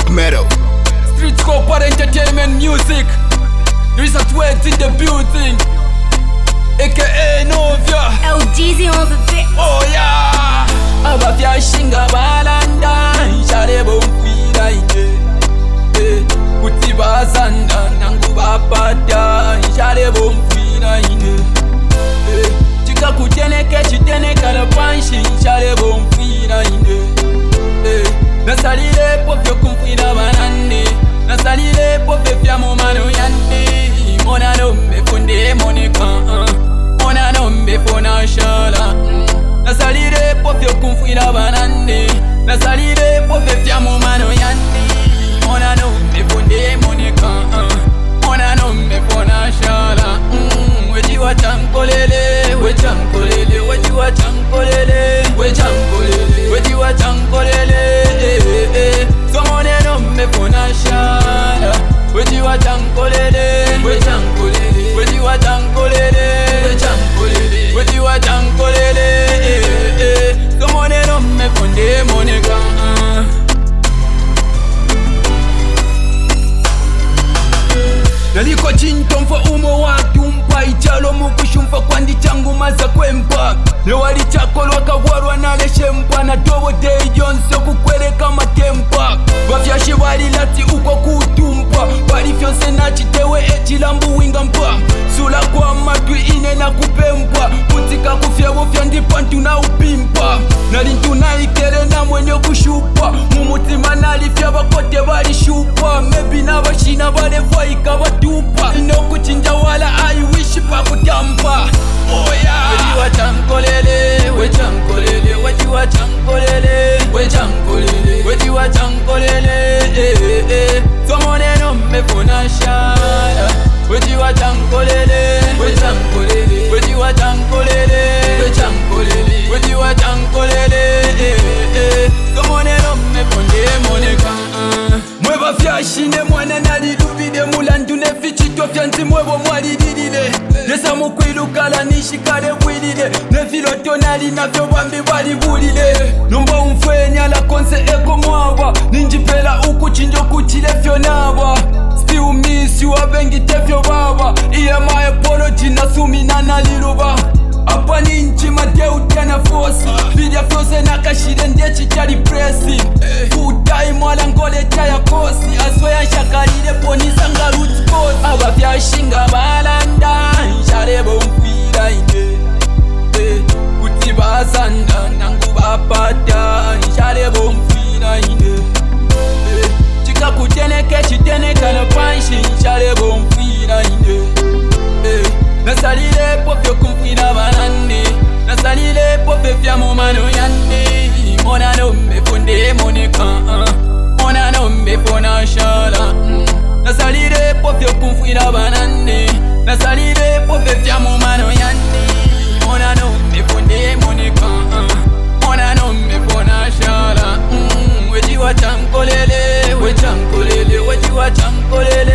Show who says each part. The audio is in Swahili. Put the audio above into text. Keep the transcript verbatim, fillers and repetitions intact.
Speaker 1: Metal.
Speaker 2: Street Scope Entertainment Music. There is a twerk in the building, aka Novia.
Speaker 3: L G Z on the beat.
Speaker 2: Oh yeah. Abafya shinga balanda, nshale bomfira ine. Eh, kuti bazanda nangu bapada, nshale bomfira ine. Eh, chika kuteneke chiteneka na panshi, nshale bomfira ine. Eh, nasalile pofyo kumfira banane, nasalile pofyo fya mumano yande. Mona nombe funde monika, mona nombe fona shala. Nasalire pofyo kumfira banane, nasalire pofyo fya mumano yande. Mona nombe funde monika, mona nombe fona shala. Weji wa chankolele, we chankolele, weji wa chankolele, we chankolele, weji wa chankolele. Somone nombe fona shala. Weji wa chankolele, we chankolele, weji wa chankolele, we chankolele, weji wa chankolele. Somone nombe funde monika. Naliko chintomfa umo watumpa, ichalo mukushumfa kwandi changu maza kwempa. Lewali chako lwaka warwa naleshempa, na tobo day jonso kukwereka matempa. Bafyashi wali lati uko kutumpa, bali fyonse na chitewe echilambu winga mpa. Sula kwa matwi ine na kupempa, putika kufyewo fyandipa ntuna upimpa. Nalintu na ikere na mwenye kushupa, mumutima nalifya bakote bali shupa. Maybe na bashina bale fwaika batupa, ino kuchinja wala I wish pa kutampa. Oh yeah. Weji wa chankolele, we chankolele, weji wa chankolele, we chankolele, weji wa chankolele. Eh eh. Somone nombe fona shala. Weji wa chankolele, we chankolele, weji wa chankolele, we chankolele, weji wa chankolele. Eh eh. Somone nombe fonde monika. Mweba fyashine mwana nalidubide mulandu nefichitwa fyanzi mwebo mwalididile. Nesa mukwilukala nishikale bwilile, nefiloto nali nafyo bambi balibulile. Numba umfwenya la konse eko mwaba, ninjipela uku chinjo kuchile fyo naba. Still miss you abengi tefyo baba, iye my apology nasumina naliluba. Apa ninchi mateu tena fosi, vidya fyose nakashire ndechi chali presi. Full time wala ngole chaya kosi, asweya shakalile ponisa nga roots kosi. Abafya shinga balanda, nshale bomfira ine. Kuti bazanda nangu bapada, nshale bomfira ine. Chika kuteneke chiteneka na panshi, nshale bomfira ine. Nasalile pofyo kumfira banane, nasalile pofyo fya mumano yande. Mona nombe funde monika, mona nombe fona shala. Nasalile pofyo kumfira banane, nasalile pofyo fya mumano yande. Mona nombe funde monika, mona nombe fona shala. Weji wa chankolele, we chankolele, weji wa chankolele.